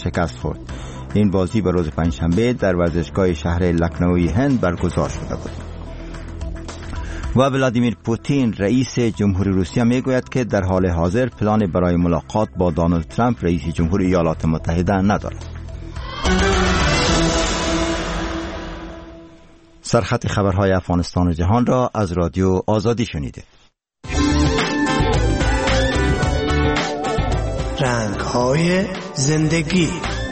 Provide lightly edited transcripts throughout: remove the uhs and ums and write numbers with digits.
شکست خورد. این بازی به روز پنجشنبه در ورزشگاه شهر لکنوی هند برگزار شده بود. و ولادیمیر پوتین رئیس جمهوری روسیه میگوید که در حال حاضر پلان برای ملاقات با دونالد ترامپ رئیس جمهوری ایالات متحده ندارد. سرخط خبرهای افغانستان و جهان را از رادیو آزادی شنیده. رنگ‌های زندگی.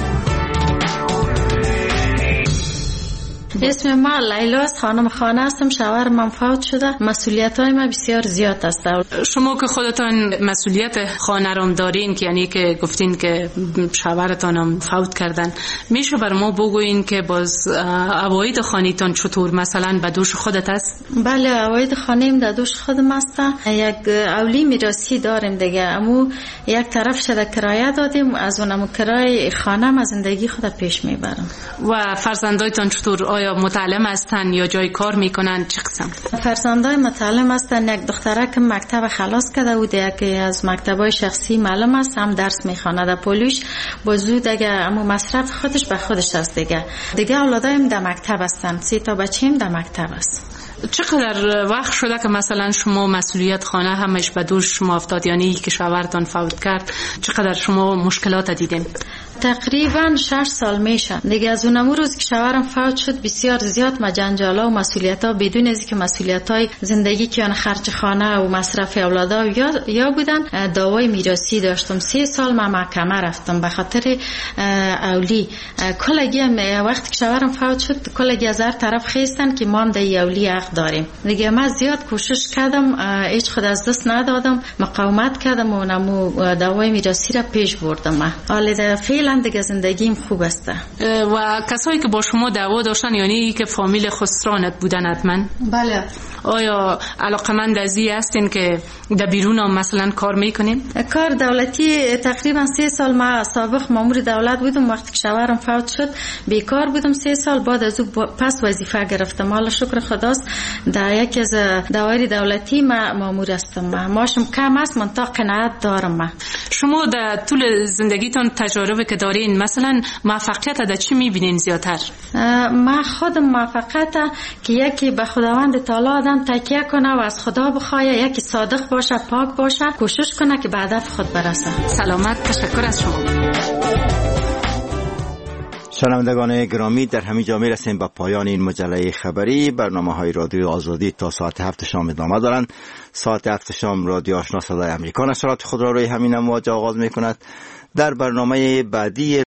اسم ما لیلا است، خانم خانه هستم، شوهرم من فوت شده، مسئولیت‌های ما بسیار زیاد است. شما که خودتان مسئولیت خانه را دارین، که یعنی که گفتین که شوهرتان هم فوت کردن، میشه بر ما بگوین که باز عواید خانه‌تان چطور مثلا به دوش خودت است؟ بله، عواید خانه‌ام در دوش خودم است. یک اولی میراثی داریم دیگه، اما یک طرف شده کرایه دادیم، از اونم کرایه خانه‌ام از زندگی خود پیش میبرم. و فرزندایتان چطور؟ آیا متعلم هستن یا جای کار میکنن؟ چه قسم؟ فرزندای متعلم هستن. یک دختره که مکتب خلاص کرده بود، یکی از مکتبای شخصی معلم است، هم درس میخواند در پولیش. با زود دیگه اما مصرف خودش به خودش است دیگه اولادایم در مکتب هستن، 3 تا بچه‌ام در مکتب است. چقدر وقت شده که مثلا شما مسئولیت خانه همش به دوش شما افتاد، یعنی که شوهرتان فوت کرد؟ چقدر شما مشکلات دیدین؟ تقریبا 6 سال میشه دیگه. از اون روز که شوهرم فوت شد بسیار زیاد مجنجالا و مسئولیت‌ها بدون از اینکه مسئولیت‌های زندگی که آن خرج خانه و مصرف اولادا یا بودن، دعوای میراثی داشتم. 3 سال من محکمه رفتم به خاطر اولی. کلگی وقتی که شوهرم فوت شد کلگی از هر طرف خیستن که ما هم در اولی حق داریم دیگه. من زیاد کوشش کردم، هیچ خود از دست ندادم، مقاومت کردم و نمو دعوای میراثی را پیش بردم. حالا فعلا دیگه زندگیم خوب است. و کسایی که با شما دعوا داشتن یعنی که فامیل خسرانت بودن حتما؟ بله. آیا علاقمند ازی هستین که در بیرون هم مثلا کار میکنین؟ کار دولتی تقریبا 3 سال ما سابق مامور دولت بودم. وقتی که شوهرم فوت شد بیکار بودم 3 سال، بعد از او پس وظیفه گرفتم. حالا شکر خداست در یکی از دوایر دولتی ما مامور هستم. ماشم کم است، من تا قناعت دارم. شما در طول زندگیتون تجربه که دارین مثلا موفقیت در چی میبینین زیادتر؟ من خودم موفقیت که یکی به خداوند تعالی آدم تکیه کنه و از خدا بخواه، یکی صادق باشه، پاک باشه، کوشش کنه که به هدف خود برسه. سلامت. تشکر از شما. شنوندگان گرامی، در همین جا میرسیم به پایان این مجله خبری. برنامه‌های رادیو آزادی تا ساعت 7 شام ادامه دارند. ساعت 7 شام رادیو آشنا صدای آمریکا نشرات خود را روی همین امواج آغاز می‌کند. در برنامه بعدی